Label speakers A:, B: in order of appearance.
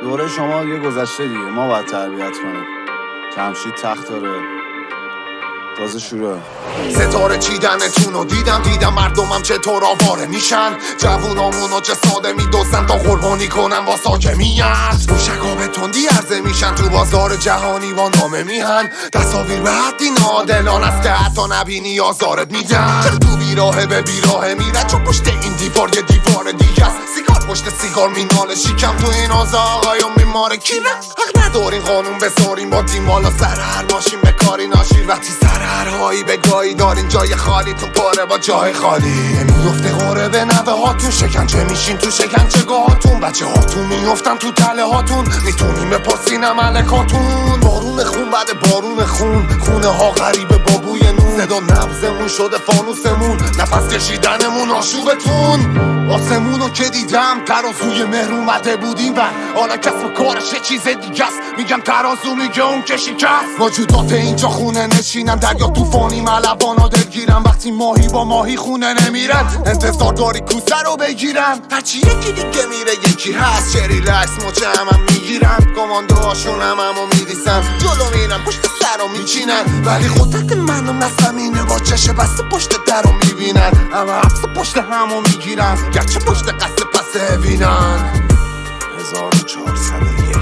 A: دوره شما یه گذشته دیگه، ما باید تربیت کنیم. جمشید تخت داره، تازه شروع.
B: ستاره چیدنتونو دیدم مردمم چطور آواره میشن، جوونامونو چه ساده میدوزن تا قربانی کنن واسا که میاد. موشکا به تندی عرضه میشن تو بازار جهانی و نامه میهن. تصاویر به حدی ناعادلان است که حتی نبینی آزارت میدن. تو بیراهه به بیراهه میره چون پشت این دیوار یه دیوار دیگه است. سیگار پشت سیگار میناله شیکم تو این آزا آقایون میماره کیره. حق ندارین قانون بذارین با دیمالا سر هر ماشین به کاری ناشیر. وقتی سر هر هایی به گاهی دارین جای خالیتون پاره با جای خالی. نمیفته غوره به نوه هاتون، شکنجه میشین تو شکنجه گاهاتون. بچه هاتون میفتن تو تله هاتون، میتونیم بپرسین ملکاتون. بارون خون بعد بارون خون، خونه ها غریبه با بوی نون. صدا نبزمون شده فانوسمون، نفس کشیدنمون آشوبتون. آسمونو که دیدم ترازوی مهر اومده بودیم و حالا کسب کارش یه چیز دیگه است. میگم ترازو میگه اون که شکست. موجودات اینجا خونه نشینن، دریا طوفانی ملوانا دلگیرن. وقتی ماهی با ماهی خونه نمیرن، انتظار داری کوسه رو بگیرن. هرچی یکی دیگه میره یکی هست، چری لکس مچه هم میگیرن. کماندوهاشون همو میریسن، جلو میرن پشت سر رو میچینن. ولی قدرت منو نفهمینه، با چشه بسته پشت در رو میبینن. همه حبس پشت همو میگیرن، گرچه پشت قصد پس بینن. 1401